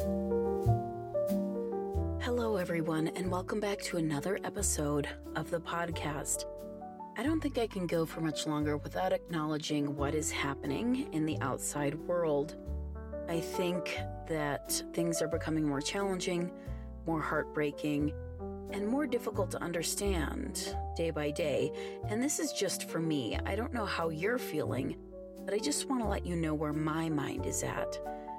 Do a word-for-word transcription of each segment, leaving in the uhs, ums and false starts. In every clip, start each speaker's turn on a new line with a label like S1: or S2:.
S1: Hello, everyone, and welcome back to another episode of the podcast. I don't think I can go for much longer without acknowledging what is happening in the outside world. I think that things are becoming more challenging, more heartbreaking, and more difficult to understand day by day. And this is just for me. I don't know how you're feeling, but I just want to let you know where my mind is at.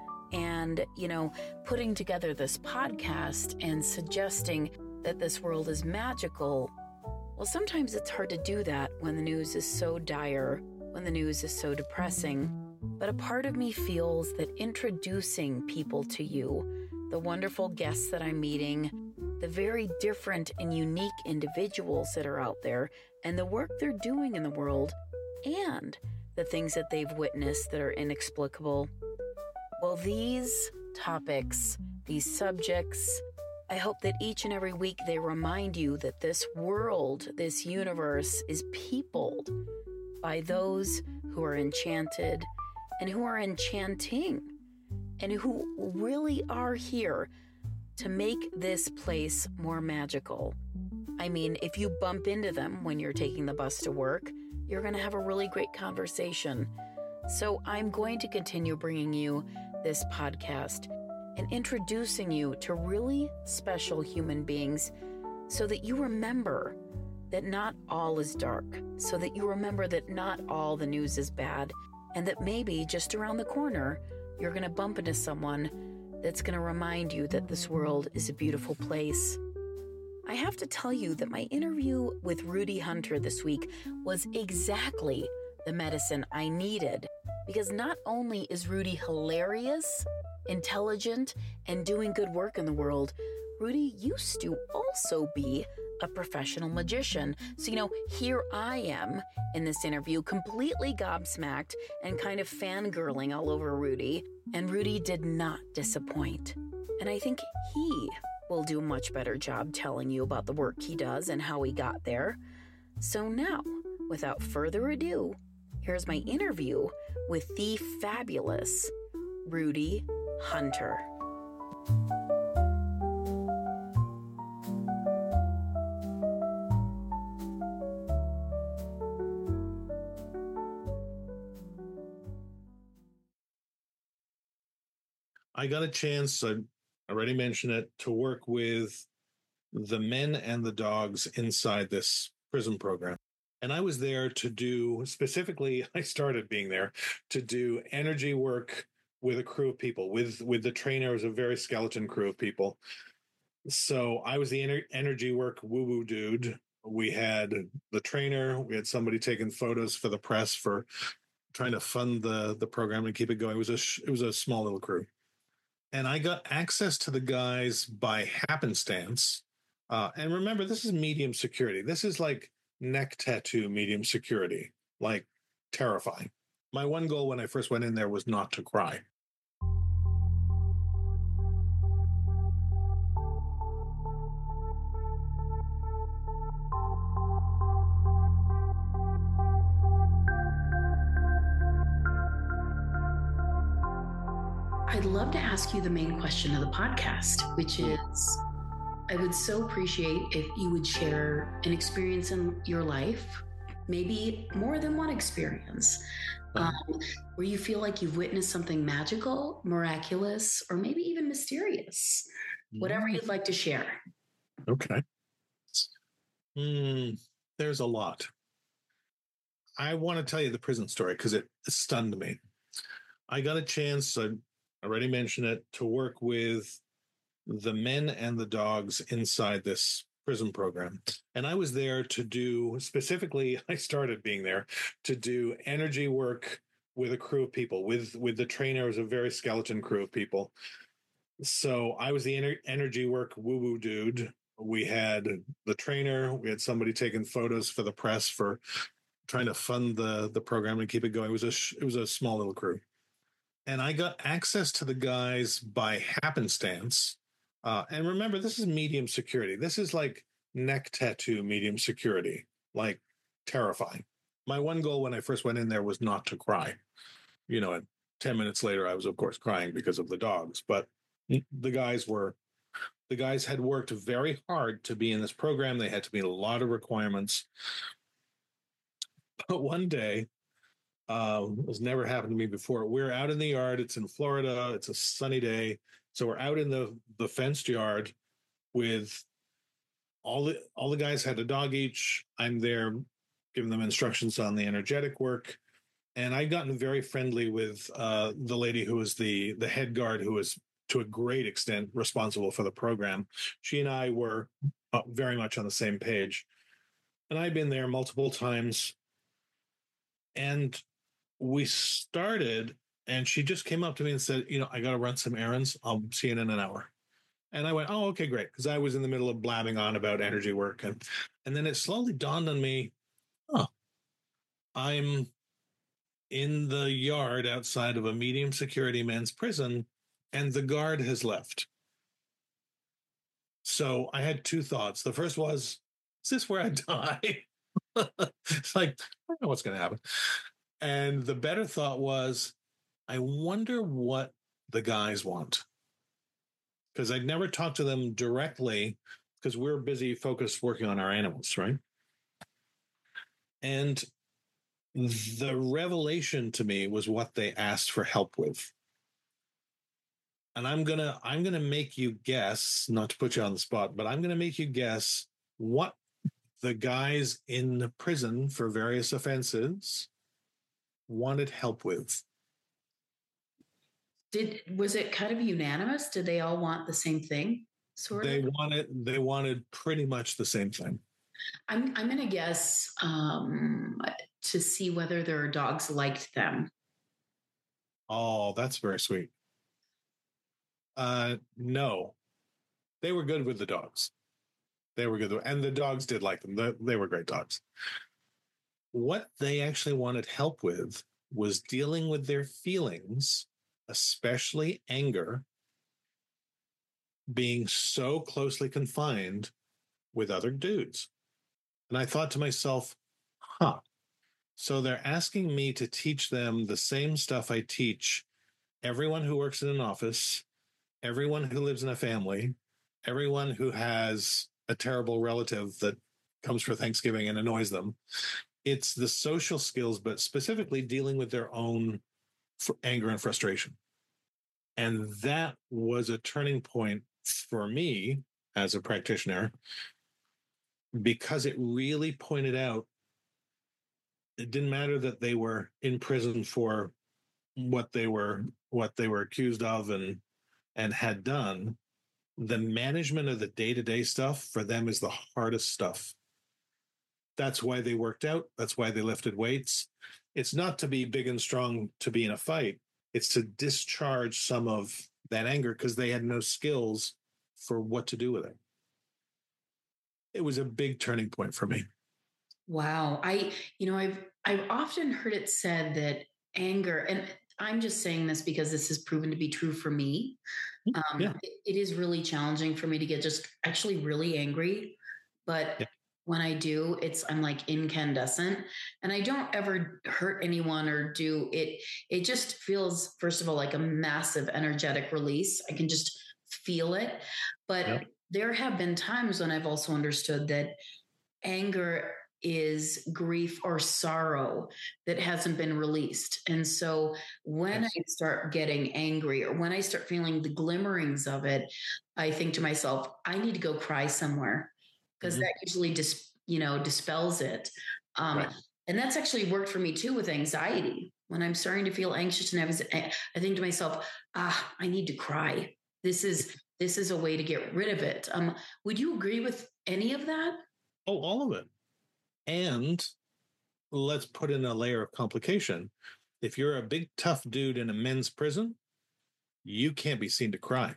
S1: And, you know, putting together this podcast and suggesting that this world is magical, well, sometimes it's hard to do that when the news is so dire, when the news is so depressing. But a part of me feels that introducing people to you, the wonderful guests that I'm meeting, the very different and unique individuals that are out there, and the work they're doing in the world, and the things that they've witnessed that are inexplicable, well, these topics, these subjects, I hope that each and every week they remind you that this world, this universe is peopled by those who are enchanted and who are enchanting and who really are here to make this place more magical. I mean, if you bump into them when you're taking the bus to work, you're going to have a really great conversation. So I'm going to continue bringing you this podcast and introducing you to really special human beings so that you remember that not all is dark, so that you remember that not all the news is bad, and that maybe just around the corner, you're going to bump into someone that's going to remind you that this world is a beautiful place. I have to tell you that my interview with Rudy Hunter this week was exactly the medicine I needed, because not only is Rudy hilarious, intelligent, and doing good work in the world, Rudy used to also be a professional magician. So, you know, here I am in this interview, completely gobsmacked and kind of fangirling all over Rudy, and Rudy did not disappoint. And I think he will do a much better job telling you about the work he does and how he got there. So now, without further ado, here's my interview with the fabulous Rudy Hunter.
S2: I got a chance, I already mentioned it, to work with the men and the dogs inside this prison program. And I was there to do, specifically, I started being there to do energy work with a crew of people, with, with the trainer. It was a very skeleton crew of people. So I was the ener- energy work woo-woo dude. We had the trainer, we had somebody taking photos for the press for trying to fund the, the program and keep it going. It was a, sh- it was a small little crew. And I got access to the guys by happenstance. Uh, and remember, this is medium security. This is like neck tattoo medium security, like terrifying. My one goal when I first went in there was not to cry.
S1: I'd love to ask you the main question of the podcast, which is, I would so appreciate if you would share an experience in your life, maybe more than one experience, um, where you feel like you've witnessed something magical, miraculous, or maybe even mysterious. Whatever you'd like to share.
S2: Okay. Mm, there's a lot. I want to tell you the prison story because it stunned me. I got a chance, I already mentioned it, to work with the men and the dogs inside this prison program. And I was there to do, specifically, I started being there to do energy work with a crew of people, with, with the trainer. It was a very skeleton crew of people. So I was the ener- energy work woo-woo dude. We had the trainer, we had somebody taking photos for the press for trying to fund the, the program and keep it going. It was a, sh- it was a small little crew. And I got access to the guys by happenstance. Uh, and remember, this is medium security. This is like neck tattoo medium security, like terrifying. My one goal when I first went in there was not to cry. You know, and ten minutes later, I was, of course, crying because of the dogs. But The guys were the guys had worked very hard to be in this program. They had to meet a lot of requirements. But one day, um, it's never happened to me before. We're out in the yard. It's in Florida. It's a sunny day, so we're out in the the fenced yard with all the all the guys had a dog each. I'm there giving them instructions on the energetic work, and I'd gotten very friendly with uh, the lady who was the the head guard, who was to a great extent responsible for the program. She and I were uh, very much on the same page, and I'd been there multiple times, and we started, and she just came up to me and said, "You know, I got to run some errands. I'll see you in an hour." And I went, "Oh, okay, great," because I was in the middle of blabbing on about energy work, and and then it slowly dawned on me, oh, I'm in the yard outside of a medium security men's prison, and the guard has left. So I had two thoughts. The first was, is this where I die? It's like, I don't know what's going to happen. And the better thought was, I wonder what the guys want. Because I'd never talked to them directly because we're busy focused working on our animals, right? And the revelation to me was what they asked for help with. And I'm gonna I'm gonna make you guess, not to put you on the spot, but I'm gonna make you guess what the guys in the prison for various offenses wanted help with.
S1: Did was it kind of unanimous? Did they all want the same thing? Sort
S2: They
S1: of.
S2: wanted they wanted pretty much the same thing.
S1: I'm I'm gonna guess um, to see whether their dogs liked them.
S2: Oh, that's very sweet. Uh, no, they were good with the dogs. They were good, and the dogs did like them. They were great dogs. What they actually wanted help with was dealing with their feelings, especially anger, being so closely confined with other dudes. And I thought to myself, huh, so they're asking me to teach them the same stuff I teach everyone who works in an office, everyone who lives in a family, everyone who has a terrible relative that comes for Thanksgiving and annoys them. It's the social skills, but specifically dealing with their own anger and frustration. And that was a turning point for me as a practitioner, because it really pointed out it didn't matter that they were in prison for what they were what they were accused of and and had done. The management of the day-to-day stuff for them is the hardest stuff. That's why they worked out. That's why they lifted weights. It's not to be big and strong to be in a fight. It's to discharge some of that anger because they had no skills for what to do with it. It was a big turning point for me.
S1: Wow. I, you know, I've, I've often heard it said that anger, and I'm just saying this because this has proven to be true for me. Um,
S2: yeah.
S1: it, it is really challenging for me to get just actually really angry. But yeah. when I do, it's, I'm like incandescent, and I don't ever hurt anyone or do it. It just feels, first of all, like a massive energetic release. I can just feel it. But yeah. there have been times when I've also understood that anger is grief or sorrow that hasn't been released. And so when yes. I start getting angry or when I start feeling the glimmerings of it, I think to myself, I need to go cry somewhere, because mm-hmm. that usually dis, you know, dispels it. Um, right. And that's actually worked for me too with anxiety. When I'm starting to feel anxious and I was, I think to myself, ah, I need to cry. This is, this is a way to get rid of it. Um, would you agree with any of that?
S2: Oh, all of it. And let's put in a layer of complication. If you're a big, tough dude in a men's prison, you can't be seen to cry.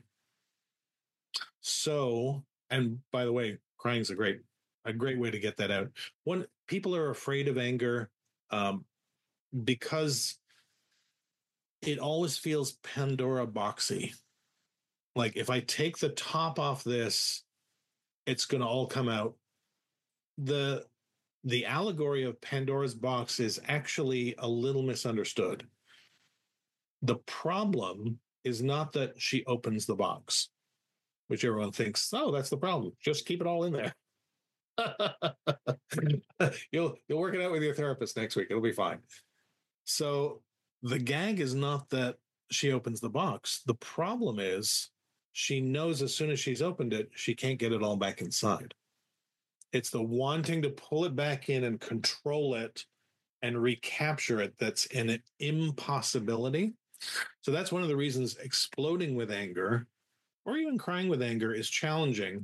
S2: So, and by the way, crying is a great, a great way to get that out. When people are afraid of anger, um, because it always feels Pandora boxy. Like if I take the top off this, it's going to all come out. The The allegory of Pandora's box is actually a little misunderstood. The problem is not that she opens the box, which everyone thinks, oh, that's the problem. Just keep it all in there. you'll you'll work it out with your therapist next week. It'll be fine. So the gag is not that she opens the box. The problem is she knows as soon as she's opened it, she can't get it all back inside. It's the wanting to pull it back in and control it and recapture it that's an impossibility. So that's one of the reasons exploding with anger or even crying with anger is challenging.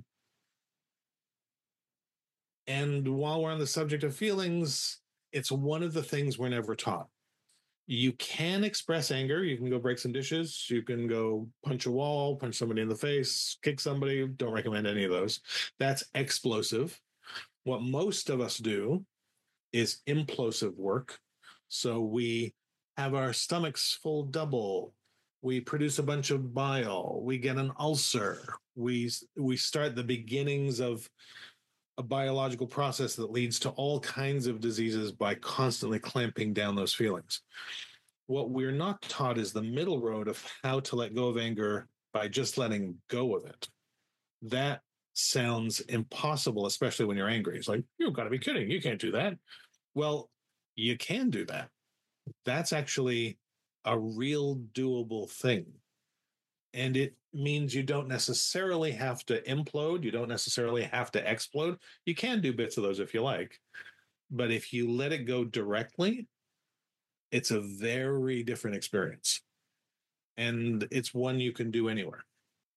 S2: And while we're on the subject of feelings, it's one of the things we're never taught. You can express anger. You can go break some dishes. You can go punch a wall, punch somebody in the face, kick somebody. Don't recommend any of those. That's explosive. What most of us do is implosive work. So we have our stomachs full double. We produce a bunch of bile. We get an ulcer. We, we start the beginnings of a biological process that leads to all kinds of diseases by constantly clamping down those feelings. What we're not taught is the middle road of how to let go of anger by just letting go of it. That sounds impossible, especially when you're angry. It's like, you've got to be kidding. You can't do that. Well, you can do that. That's actually a real doable thing. And it means you don't necessarily have to implode. You don't necessarily have to explode. You can do bits of those if you like. But if you let it go directly, it's a very different experience. And it's one you can do anywhere.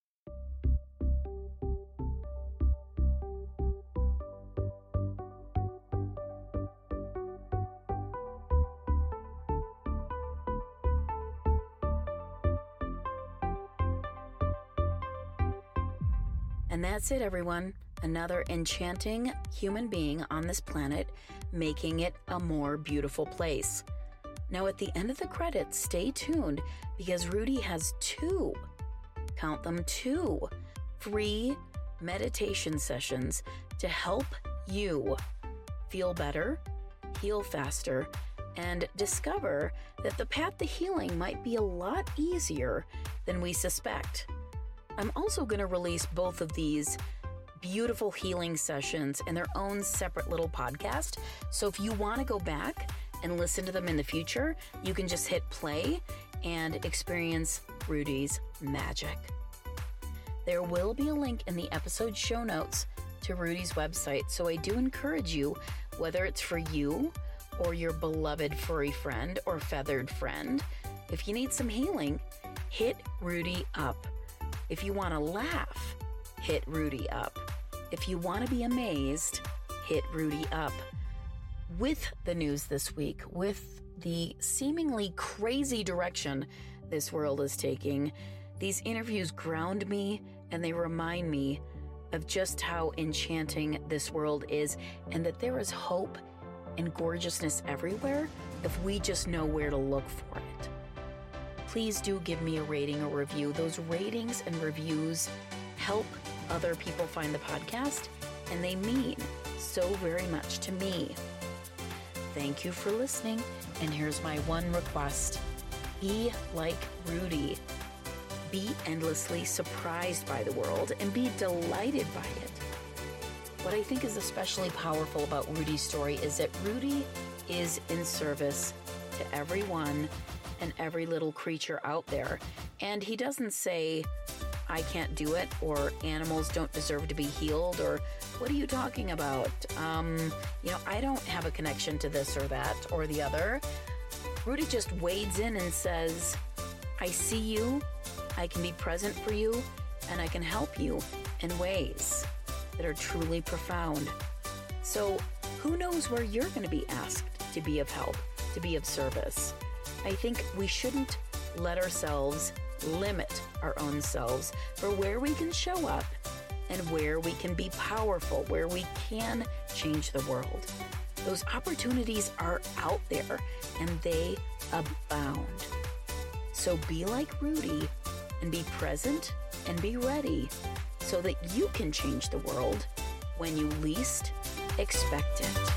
S1: And that's it, everyone. Another enchanting human being on this planet, making it a more beautiful place. Now, at the end of the credits, stay tuned because Rudy has two, count them two, free meditation sessions to help you feel better, heal faster, and discover that the path to healing might be a lot easier than we suspect. I'm also going to release both of these beautiful healing sessions in their own separate little podcast. So if you want to go back and listen to them in the future, you can just hit play and experience Rudy's magic. There will be a link in the episode show notes to Rudy's website. So I do encourage you, whether it's for you or your beloved furry friend or feathered friend, if you need some healing, hit Rudy up. If you want to laugh, hit Rudy up. If you want to be amazed, hit Rudy up. With the news this week, with the seemingly crazy direction this world is taking, these interviews ground me and they remind me of just how enchanting this world is and that there is hope and gorgeousness everywhere if we just know where to look for it. Please do give me a rating or review. Those ratings and reviews help other people find the podcast, and they mean so very much to me. Thank you for listening, and here's my one request. Be like Rudy. Be endlessly surprised by the world and be delighted by it. What I think is especially powerful about Rudy's story is that Rudy is in service to everyone and every little creature out there. And he doesn't say, I can't do it, or animals don't deserve to be healed, or what are you talking about? Um, you know, I don't have a connection to this or that or the other. Rudy just wades in and says, I see you, I can be present for you, and I can help you in ways that are truly profound. So who knows where you're going to be asked to be of help, to be of service? I think we shouldn't let ourselves limit our own selves for where we can show up and where we can be powerful, where we can change the world. Those opportunities are out there and they abound. So be like Rudy and be present and be ready so that you can change the world when you least expect it.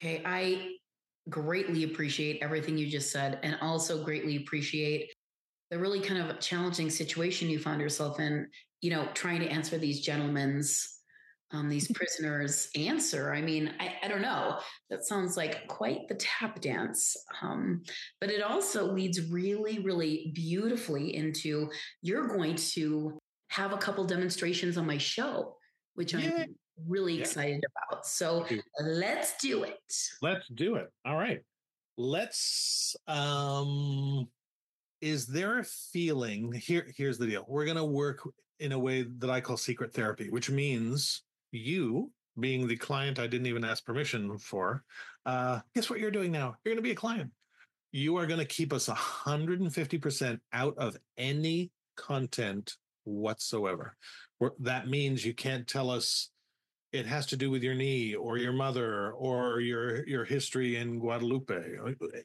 S1: Okay, I greatly appreciate everything you just said, and also greatly appreciate the really kind of challenging situation you found yourself in, you know, trying to answer these gentlemen's, um, these prisoners' answer. I mean, I, I don't know. That sounds like quite the tap dance. Um, but it also leads really, really beautifully into you're going to have a couple demonstrations on my show, which I'm
S2: Yeah.
S1: really
S2: Yeah.
S1: excited about. So let's do it.
S2: Let's do it. All right. Let's um is there a feeling here here's the deal. We're going to work in a way that I call secret therapy, which means you being the client I didn't even ask permission for. Uh guess what you're doing now? You're going to be a client. You are going to keep us one hundred fifty percent out of any content whatsoever. That means you can't tell us it has to do with your knee or your mother or your your history in Guadalupe.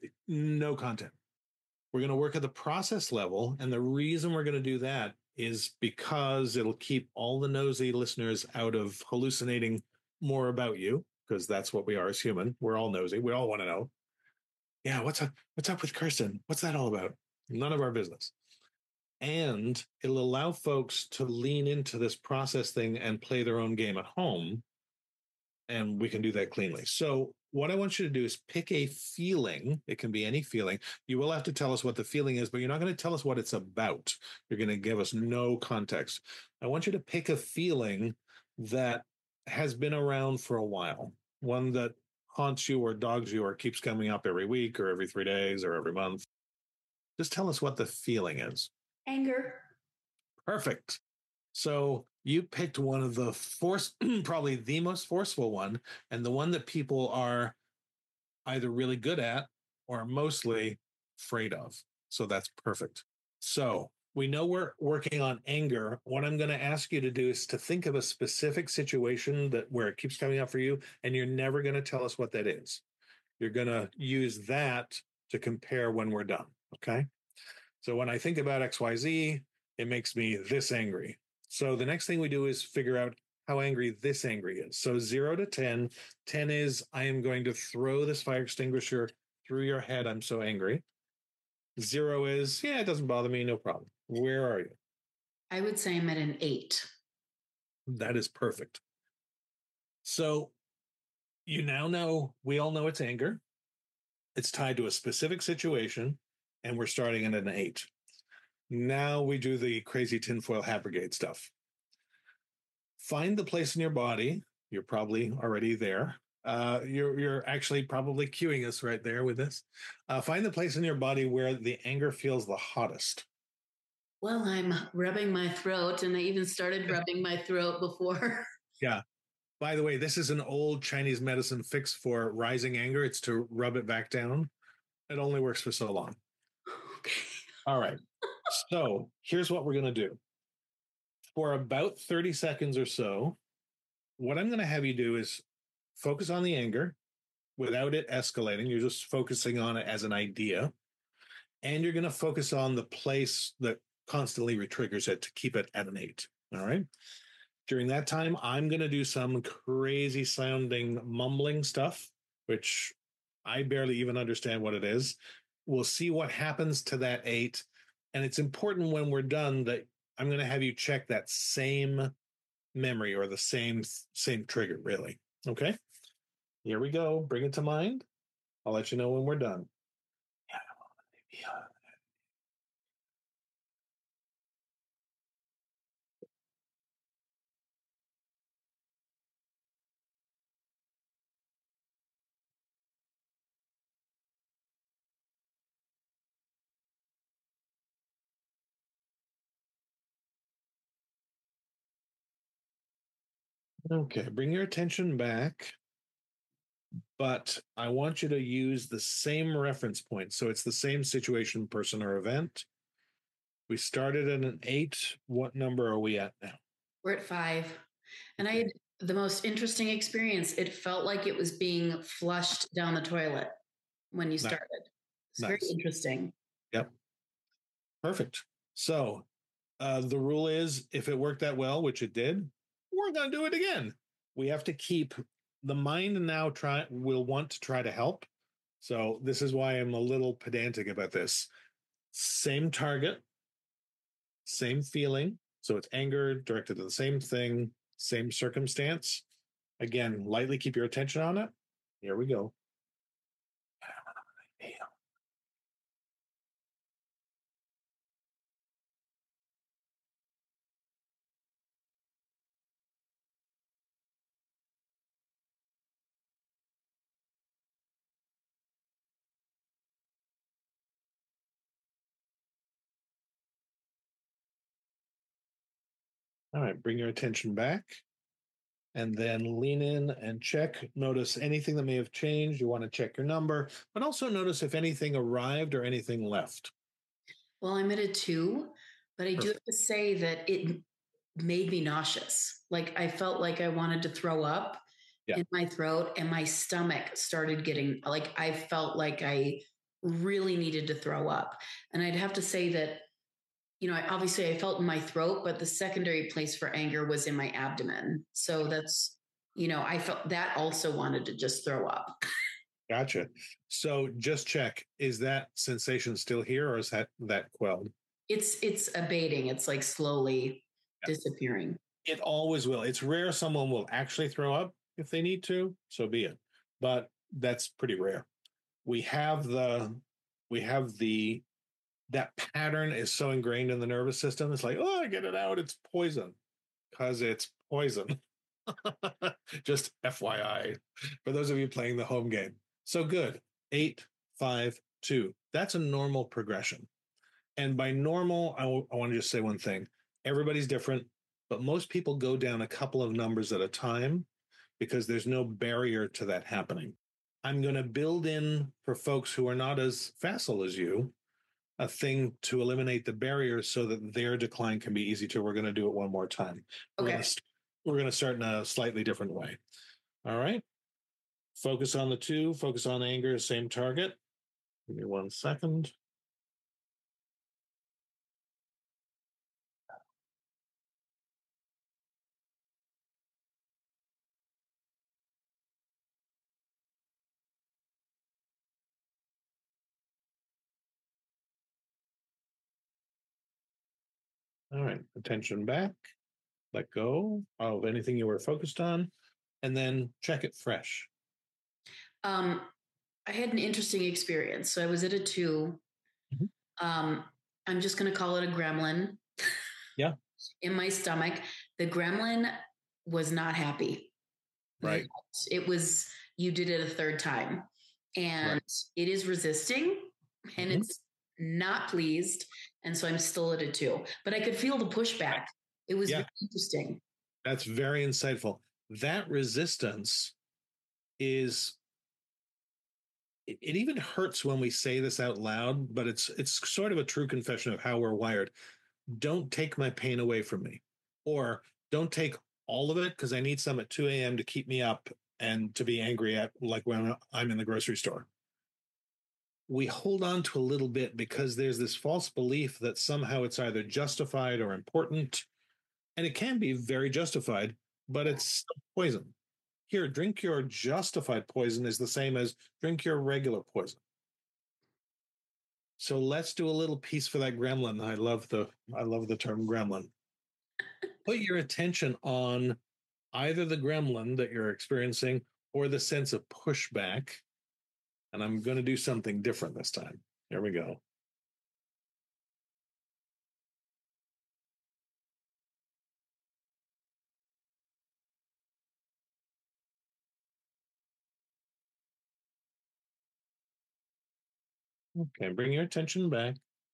S2: No content. We're going to work at the process level, and the reason we're going to do that is because it'll keep all the nosy listeners out of hallucinating more about you, because that's what we are as human. We're all nosy. We all want to know. Yeah, what's up? What's up with Kirsten? What's that all about? None of our business. And it'll allow folks to lean into this process thing and play their own game at home, and we can do that cleanly. So what I want you to do is pick a feeling. It can be any feeling. You will have to tell us what the feeling is, but you're not going to tell us what it's about. You're going to give us no context. I want you to pick a feeling that has been around for a while, one that haunts you or dogs you or keeps coming up every week or every three days or every month. Just tell us what the feeling is.
S1: Anger.
S2: Perfect. So you picked one of the force, probably the most forceful one, and the one that people are either really good at or mostly afraid of. So that's perfect. So we know we're working on anger. What I'm going to ask you to do is to think of a specific situation that where it keeps coming up for you, and you're never going to tell us what that is. You're going to use that to compare when we're done. Okay. So when I think about X Y Z, it makes me this angry. So the next thing we do is figure out how angry this angry is. So zero to ten. ten is I am going to throw this fire extinguisher through your head. I'm so angry. Zero is, yeah, it doesn't bother me. No problem. Where are you?
S1: I would say I'm at an eight.
S2: That is perfect. So you now know, we all know it's anger. It's tied to a specific situation, and we're starting at an eight. Now we do the crazy tinfoil hat brigade stuff. Find the place in your body. You're probably already there. Uh, you're you're actually probably cueing us right there with this. Uh, find the place in your body where the anger feels the hottest.
S1: Well, I'm rubbing my throat, and I even started rubbing my throat before.
S2: Yeah. By the way, this is an old Chinese medicine fix for rising anger. It's to rub it back down. It only works for so long.
S1: Okay.
S2: All right. So here's what we're going to do. For about thirty seconds or so, what I'm going to have you do is focus on the anger without it escalating. You're just focusing on it as an idea. And you're going to focus on the place that constantly retriggers it to keep it at an eight. All right. During that time, I'm going to do some crazy sounding mumbling stuff, which I barely even understand what it is. We'll see what happens to that eight. And it's important when we're done that I'm going to have you check that same memory or the same same trigger, really. Okay. Here we go. Bring it to mind. I'll let you know when we're done. Yeah. Okay, bring your attention back, but I want you to use the same reference point. So it's the same situation, person, or event. We started at an eight. What number are we at now?
S1: We're at five. And I had the most interesting experience. It felt like it was being flushed down the toilet when you started. It's nice. Very interesting.
S2: Yep. Perfect. So uh, the rule is if it worked that well, which it did, we're going to do it again. We have to keep the mind now try will want to try to help. So this is why I'm a little pedantic about this. Same target, same feeling. So it's anger directed to the same thing, same circumstance. Again, lightly keep your attention on it. Here we go. All right, bring your attention back and then lean in and check. Notice anything that may have changed. You want to check your number, but also notice if anything arrived or anything left.
S1: Well, I'm at a two, but I Perfect. do have to say that it made me nauseous. Like I felt like I wanted to throw up yeah. in my throat, and my stomach started getting like I felt like I really needed to throw up. And I'd have to say that, you know, I, obviously I felt in my throat, but the secondary place for anger was in my abdomen. So that's, you know, I felt that also wanted to just throw up.
S2: Gotcha. So just check, is that sensation still here, or is that that quelled?
S1: It's it's abating. It's like slowly yeah. disappearing.
S2: It always will. It's rare someone will actually throw up. If they need to, so be it. But that's pretty rare. We have the we have the that pattern is so ingrained in the nervous system. It's like, oh, get it out. It's poison, because it's poison. Just F Y I for those of you playing the home game. So good. Eight, five, two. That's a normal progression. And by normal, I, w- I want to just say one thing. Everybody's different, but most people go down a couple of numbers at a time because there's no barrier to that happening. I'm going to build in, for folks who are not as facile as you, a thing to eliminate the barriers so that their decline can be easy too. We're going to do it one more time.
S1: Okay.
S2: We're going to, we're going to start in a slightly different way. All right. Focus on the two, focus on anger, same target. Give me one second. All right, attention back. Let go of anything you were focused on, and then check it fresh.
S1: Um, I had an interesting experience. So I was at a two. Mm-hmm. Um, I'm just going to call it a gremlin.
S2: Yeah.
S1: In my stomach. The gremlin was not happy.
S2: Right.
S1: It was, you did it a third time. And right. it is resisting, and mm-hmm. it's not pleased. And so I'm still at a two. But I could feel the pushback. It was yeah. very interesting.
S2: That's very insightful. That resistance is, it, it even hurts when we say this out loud, but it's it's sort of a true confession of how we're wired. Don't take my pain away from me, or don't take all of it because I need some at two a.m. to keep me up and to be angry at, like when I'm in the grocery store. We hold on to a little bit because there's this false belief that somehow it's either justified or important. And it can be very justified, but it's poison. Here, drink your justified poison is the same as drink your regular poison. So let's do a little piece for that gremlin. I love the I love the term gremlin. Put your attention on either the gremlin that you're experiencing or the sense of pushback. And I'm going to do something different this time. Here we go. Okay, bring your attention back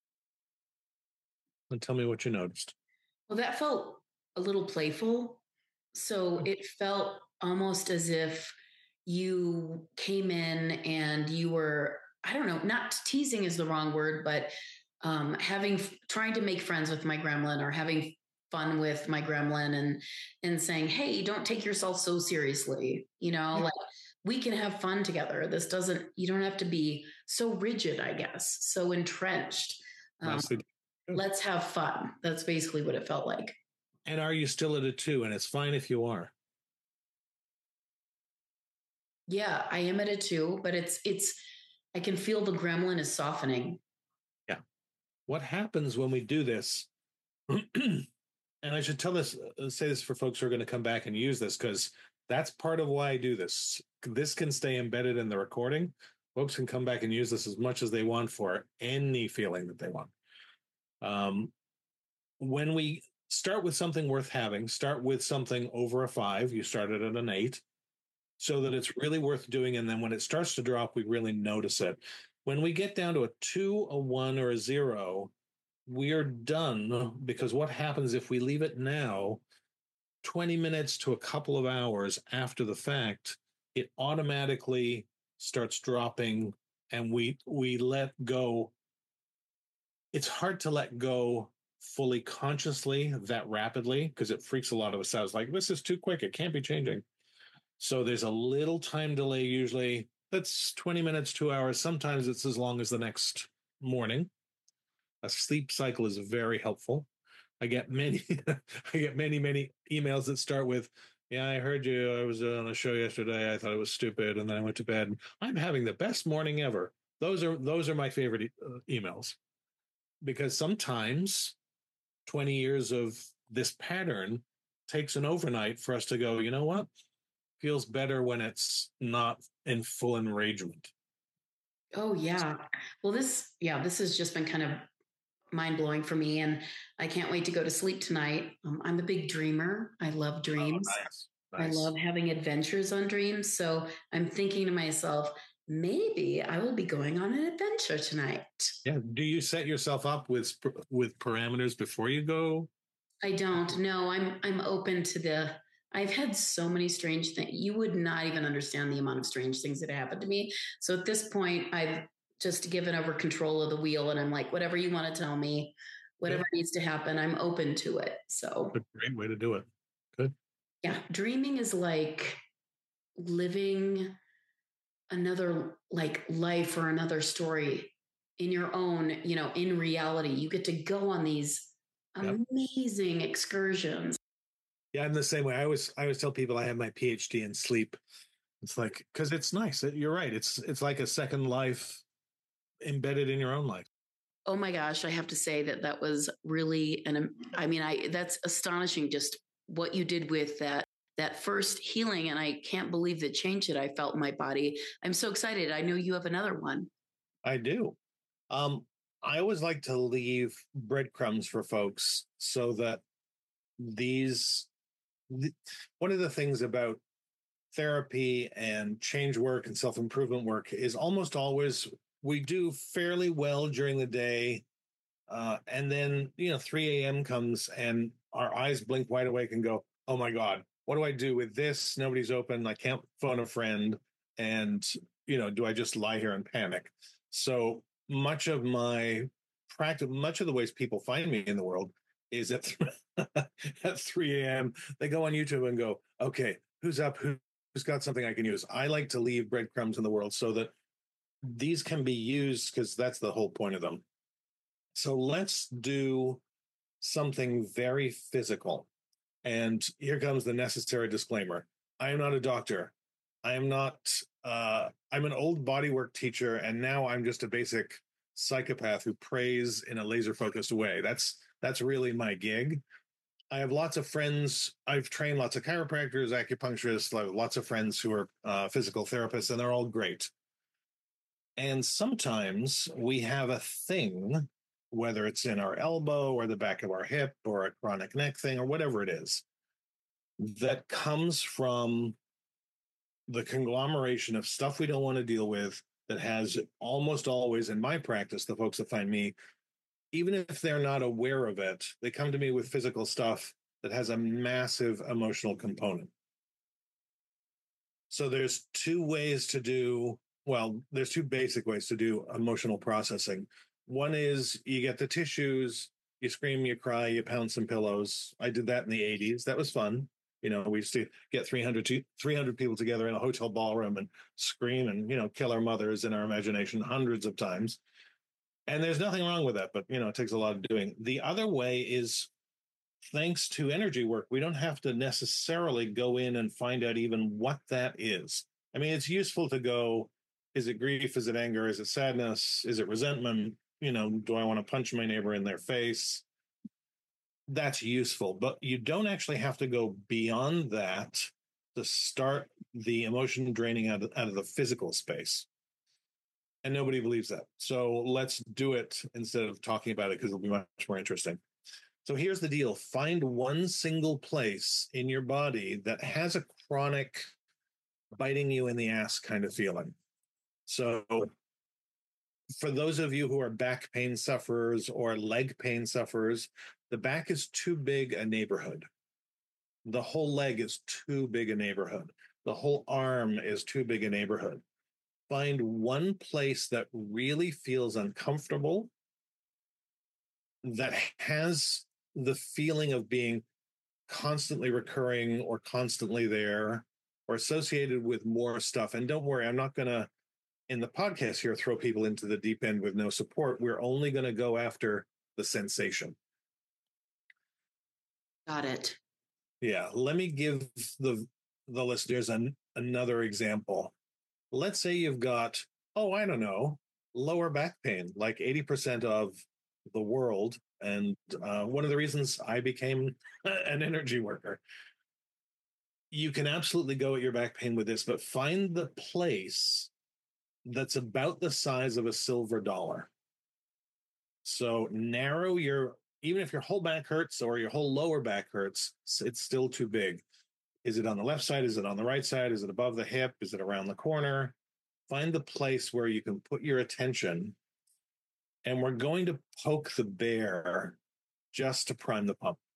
S2: and tell me what you noticed.
S1: Well, that felt a little playful. So it felt almost as if you came in and you were, I don't know, not teasing is the wrong word, but um, having, trying to make friends with my gremlin, or having fun with my gremlin, and, and saying, hey, don't take yourself so seriously. You know, yeah. like we can have fun together. This doesn't, you don't have to be so rigid, I guess, so entrenched. Um, let's have fun. That's basically what it felt like.
S2: And are you still at a two? And it's fine if you are.
S1: Yeah, I am at a two, but it's, it's, I can feel the gremlin is softening.
S2: Yeah. What happens when we do this? And I should tell this, uh, say this for folks who are going to come back and use this, because that's part of why I do this. This can stay embedded in the recording. Folks can come back and use this as much as they want for any feeling that they want. Um, when we start with something worth having, start with something over a five. You started at an eight, so that it's really worth doing. And then when it starts to drop, we really notice it. When we get down to a two, a one, or a zero, we are done, because what happens if we leave it now, twenty minutes to a couple of hours after the fact, it automatically starts dropping, and we we let go. It's hard to let go fully consciously that rapidly, because it freaks a lot of us out. It's like, this is too quick. It can't be changing. So there's a little time delay usually. That's twenty minutes, two hours. Sometimes it's as long as the next morning. A sleep cycle is very helpful. I get many, I get many, many emails that start with, "Yeah, I heard you. I was on a show yesterday. I thought it was stupid, and then I went to bed. I'm having the best morning ever." Those are those are my favorite e- uh, emails, because sometimes twenty years of this pattern takes an overnight for us to go, you know what? Feels better when it's not in full enragement.
S1: Oh yeah. Well, this, yeah, this has just been kind of mind blowing for me, and I can't wait to go to sleep tonight. Um, I'm a big dreamer. I love
S2: Oh,
S1: dreams.
S2: nice.
S1: I
S2: Nice.
S1: love having adventures on dreams. So I'm thinking to myself, maybe I will be going on an adventure tonight.
S2: Yeah. Do you set yourself up with with parameters before you go?
S1: I don't know. I'm I'm open to the. I've had so many strange things. You would not even understand the amount of strange things that happened to me. So at this point, I've just given over control of the wheel, and I'm like, whatever you want to tell me, whatever
S2: Good.
S1: needs to happen, I'm open to it. So
S2: A great way to do it. Good.
S1: yeah, dreaming is like living another like life or another story in your own, you know, in reality. You get to go on these
S2: Yep.
S1: amazing excursions.
S2: Yeah, I'm the same way. I always I always tell people I have my PhD in sleep. It's like, because it's nice. You're right. It's it's like a second life embedded in your own life.
S1: Oh my gosh, I have to say that that was really an I mean, I that's astonishing, just what you did with that that first healing, and I can't believe the change that I felt in my body. I'm so excited. I know you have another one.
S2: I do. Um, I always like to leave breadcrumbs for folks so that these th- one of the things about therapy and change work and self-improvement work is almost always we do fairly well during the day, uh, and then you know three a.m. comes and our eyes blink wide awake and go, oh my god, what do I do with this? Nobody's open. I can't phone a friend. And you know do I just lie here and panic? So much of my practice, much of the ways people find me in the world is at at three a.m. they go on YouTube and go, okay, who's up? Who, who's got something I can use? I like to leave breadcrumbs in the world so that these can be used, because that's the whole point of them. So let's do something very physical. And here comes the necessary disclaimer. I am not a doctor. I am not, uh, I'm an old bodywork teacher, and now I'm just a basic psychopath who prays in a laser focused way. That's, that's really my gig. I have lots of friends. I've trained lots of chiropractors, acupuncturists, lots of friends who are uh, physical therapists, and they're all great. And sometimes we have a thing, whether it's in our elbow or the back of our hip or a chronic neck thing or whatever it is, that comes from the conglomeration of stuff we don't want to deal with, that has almost always, in my practice, the folks that find me, even if they're not aware of it, they come to me with physical stuff that has a massive emotional component. So there's two ways to do, well, there's two basic ways to do emotional processing. One is you get the tissues, you scream, you cry, you pound some pillows. I did that in the eighties. That was fun. You know, we used to get three hundred, three hundred people together in a hotel ballroom and scream and, you know, kill our mothers in our imagination hundreds of times. And there's nothing wrong with that, but, you know, it takes a lot of doing. The other way is, thanks to energy work, we don't have to necessarily go in and find out even what that is. I mean, it's useful to go, is it grief? Is it anger? Is it sadness? Is it resentment? You know, do I want to punch my neighbor in their face? That's useful, but you don't actually have to go beyond that to start the emotion draining out of, out of the physical space. And nobody believes that. So let's do it instead of talking about it, because it'll be much more interesting. So here's the deal. Find one single place in your body that has a chronic biting you in the ass kind of feeling. So for those of you who are back pain sufferers or leg pain sufferers, the back is too big a neighborhood. The whole leg is too big a neighborhood. The whole arm is too big a neighborhood. Find one place that really feels uncomfortable, that has the feeling of being constantly recurring or constantly there or associated with more stuff. And don't worry, I'm not going to, in the podcast here, throw people into the deep end with no support. We're only going to go after the sensation.
S1: Got it.
S2: Yeah. Let me give the, the listeners an, another example. Let's say you've got, oh, I don't know, lower back pain, like eighty percent of the world. And uh, one of the reasons I became an energy worker. You can absolutely go at your back pain with this, but find the place that's about the size of a silver dollar. So narrow your, even if your whole back hurts or your whole lower back hurts, it's still too big. Is it on the left side? Is it on the right side? Is it above the hip? Is it around the corner? Find the place where you can put your attention. And we're going to poke the bear just to prime the pump.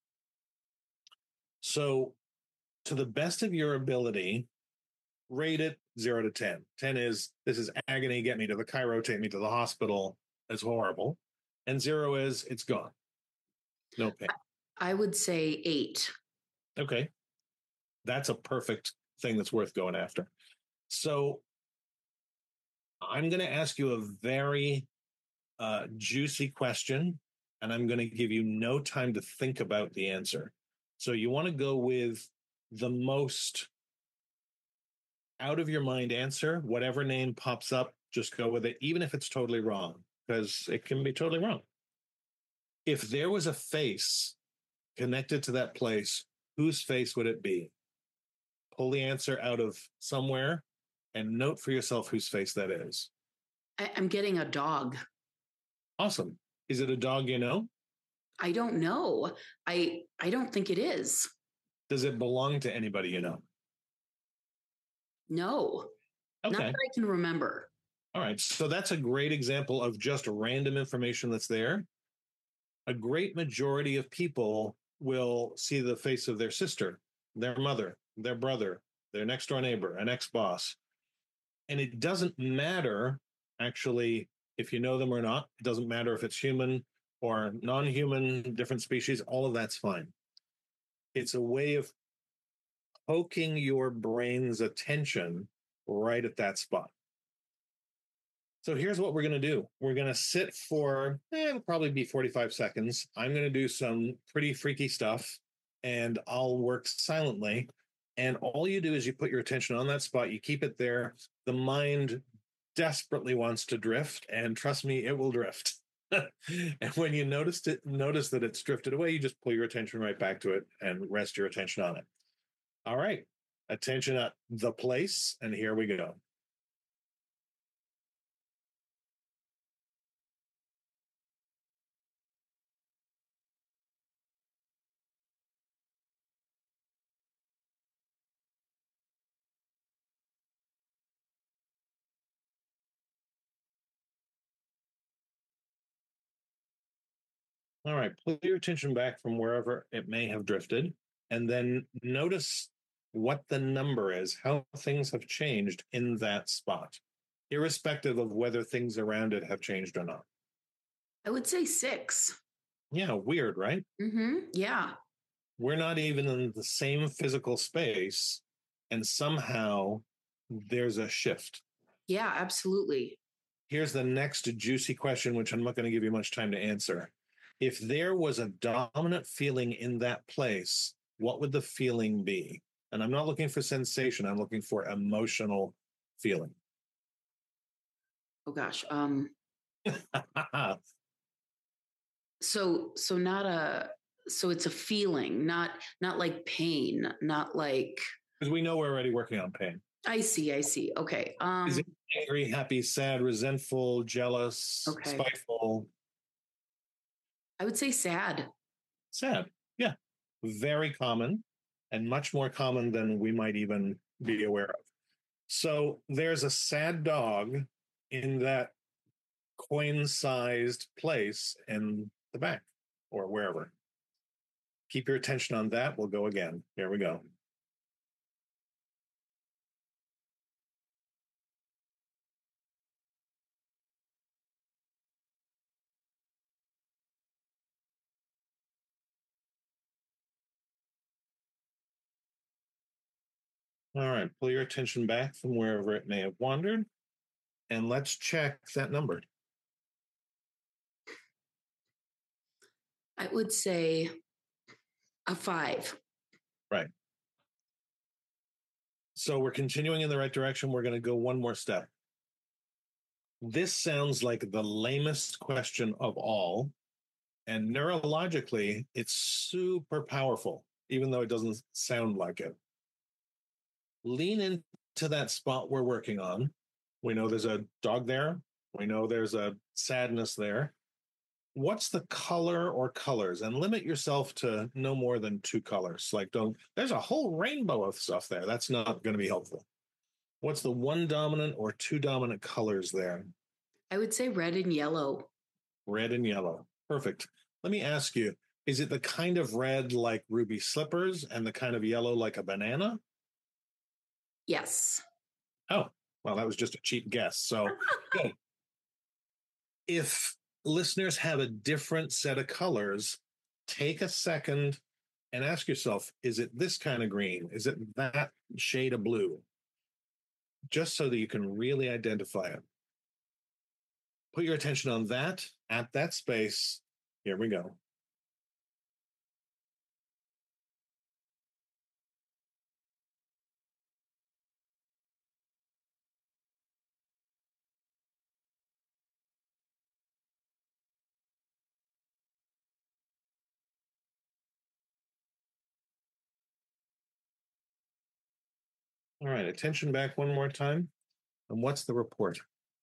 S2: So to the best of your ability, rate it zero to ten. ten is, this is agony, get me to the chiro, take me to the hospital. It's horrible. And zero is, it's gone. No pain.
S1: I would say eight.
S2: Okay. That's a perfect thing that's worth going after. So I'm going to ask you a very uh, juicy question, and I'm going to give you no time to think about the answer. So you want to go with the most out of your mind answer. Whatever name pops up, just go with it, even if it's totally wrong, because it can be totally wrong. If there was a face connected to that place, whose face would it be? Pull the answer out of somewhere and note for yourself whose face that is.
S1: I, I'm getting a dog.
S2: Awesome. Is it a dog you know?
S1: I don't know. I I don't think it is.
S2: Does it belong to anybody you know?
S1: No.
S2: Okay.
S1: Not that I can remember.
S2: All right. So that's a great example of just random information that's there. A great majority of people will see the face of their sister, their mother, their brother, their next door neighbor, an ex-boss. And it doesn't matter, actually, if you know them or not. It doesn't matter if it's human or non-human, different species, all of that's fine. It's a way of poking your brain's attention right at that spot. So here's what we're going to do. We're going to sit for, eh, it'll probably be forty-five seconds. I'm going to do some pretty freaky stuff, and I'll work silently. And all you do is you put your attention on that spot. You keep it there. The mind desperately wants to drift, and trust me, it will drift. And when you notice it, notice that it's drifted away, you just pull your attention right back to it and rest your attention on it. All right. Attention at the place, and here we go. All right, pull your attention back from wherever it may have drifted, and then notice what the number is, how things have changed in that spot, irrespective of whether things around it have changed or not.
S1: I would say six.
S2: Yeah, weird, right?
S1: Mm-hmm. Yeah.
S2: We're not even in the same physical space, and somehow there's a shift.
S1: Yeah, absolutely.
S2: Here's the next juicy question, which I'm not going to give you much time to answer. If there was a dominant feeling in that place, what would the feeling be? And I'm not looking for sensation. I'm looking for emotional feeling?
S1: Oh gosh. Um, so so not a so it's a feeling, not not like pain, not like
S2: Because we know we're already working on pain.
S1: I see, I see. Okay. Um
S2: Is it angry, happy, sad, resentful, jealous,
S1: okay.
S2: spiteful?
S1: I would say sad.
S2: Sad. Yeah. Very common and much more common than we might even be aware of. So there's a sad dog in that coin sized place in the back or wherever. Keep your attention on that. We'll go again. Here we go. All right. Pull your attention back from wherever it may have wandered. And let's check that number.
S1: I would say a five.
S2: Right. So we're continuing in the right direction. We're going to go one more step. This sounds like the lamest question of all. And neurologically, it's super powerful, even though it doesn't sound like it. Lean into that spot we're working on. We know there's a dog there. We know there's a sadness there. What's the color or colors? And limit yourself to no more than two colors. Like, don't, there's a whole rainbow of stuff there. That's not going to be helpful. What's the one dominant or two dominant colors there?
S1: I would say red and yellow.
S2: Red and yellow. Perfect. Let me ask you, is it the kind of red like ruby slippers and the kind of yellow like a banana?
S1: Yes.
S2: Oh, well, that was just a cheap guess. So good. If listeners have a different set of colors, take a second and ask yourself, is it this kind of green? Is it that shade of blue? Just so that you can really identify it. Put your attention on that at that space. Here we go. All right, attention back one more time. And what's the report?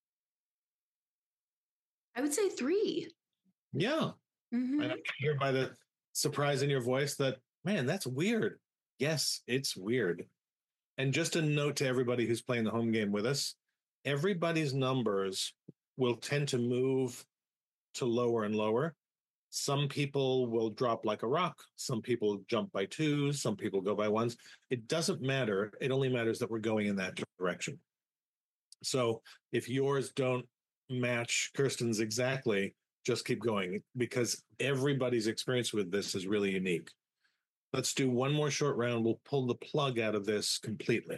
S1: I would say three.
S2: Yeah.
S1: Mm-hmm.
S2: I can hear by the surprise in your voice that, man, that's weird. Yes, it's weird. And just a note to everybody who's playing the home game with us, everybody's numbers will tend to move to lower and lower. Some people will drop like a rock. Some people jump by twos. Some people go by ones. It doesn't matter. It only matters that we're going in that direction. So if yours don't match Kirsten's exactly, just keep going because everybody's experience with this is really unique. Let's do one more short round. We'll pull the plug out of this completely.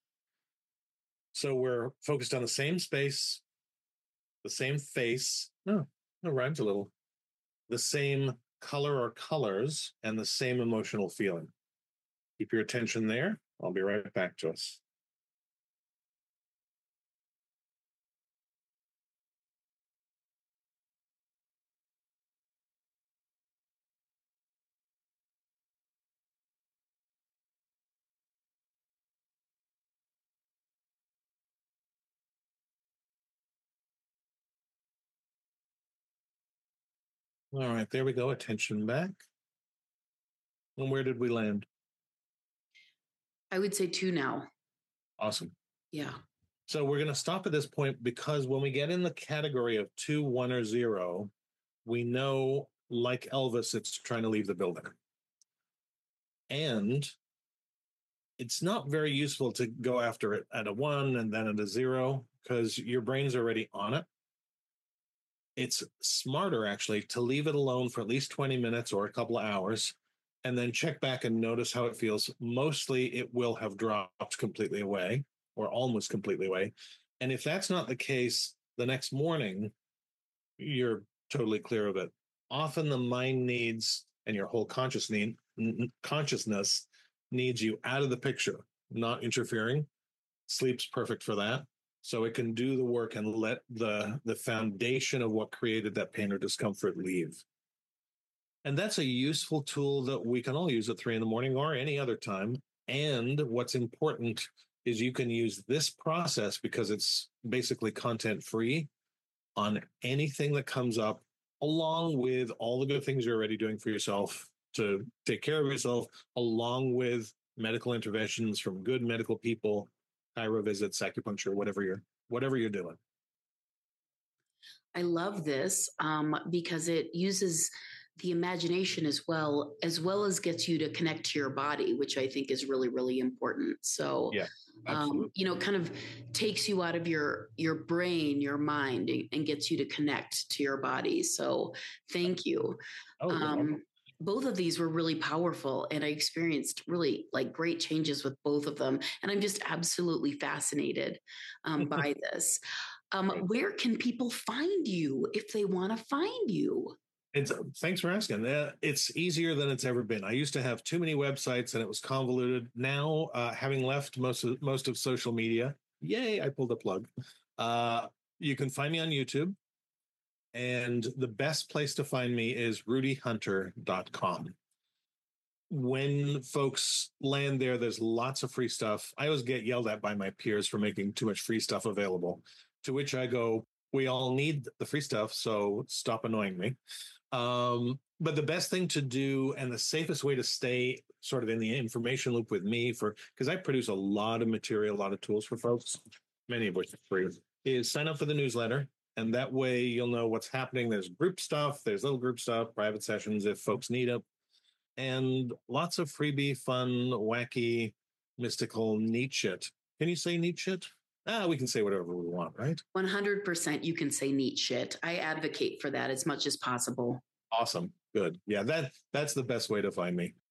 S2: So we're focused on the same space, the same face. No, oh, it rhymes a little. The same color or colors and the same emotional feeling. Keep your attention there. I'll be right back to us. All right, there we go. Attention back. And where did we land?
S1: I would say two now.
S2: Awesome.
S1: Yeah.
S2: So we're going to stop at this point because when we get in the category of two, one, or zero, we know, like Elvis, it's trying to leave the building. And it's not very useful to go after it at a one and then at a zero because your brain's already on it. It's smarter, actually, to leave it alone for at least twenty minutes or a couple of hours and then check back and notice how it feels. Mostly it will have dropped completely away or almost completely away. And if that's not the case, the next morning, you're totally clear of it. Often the mind needs, and your whole conscious need, consciousness needs you out of the picture, not interfering, Sleep's perfect for that. So it can do the work and let the, the foundation of what created that pain or discomfort leave. And that's a useful tool that we can all use at three in the morning or any other time. And what's important is you can use this process because it's basically content free on anything that comes up, along with all the good things you're already doing for yourself to take care of yourself, along with medical interventions from good medical people, chiro visits, acupuncture, whatever you're whatever you're doing.
S1: I love this um, because it uses the imagination as well, as well as gets you to connect to your body, which I think is really, really important. So,
S2: yeah,
S1: um, you know, kind of takes you out of your your brain, your mind, and gets you to connect to your body. So, thank you.
S2: Oh,
S1: um, both of these were really powerful, and I experienced really like great changes with both of them. And I'm just absolutely fascinated um, by this. Um, where can people find you if they want to find you?
S2: It's, thanks for asking. Uh, it's easier than it's ever been. I used to have too many websites and it was convoluted. Now, uh, having left most of most of social media, yay! I pulled a plug. Uh, you can find me on YouTube, and the best place to find me is rudy hunter dot com. When folks land there, there's lots of free stuff. I always get yelled at by my peers for making too much free stuff available, to which I go, we all need the free stuff, so stop annoying me. Um, but the best thing to do and the safest way to stay sort of in the information loop with me, for because I produce a lot of material, a lot of tools for folks, many of which are free, is sign up for the newsletter. And that way you'll know what's happening. There's group stuff, there's little group stuff, private sessions if folks need it, and lots of freebie, fun, wacky, mystical, neat shit. Can you say neat shit? Ah, we can say whatever we want, right?
S1: one hundred percent you can say neat shit. I advocate for that as much as possible.
S2: Awesome. Good. Yeah, that that's the best way to find me.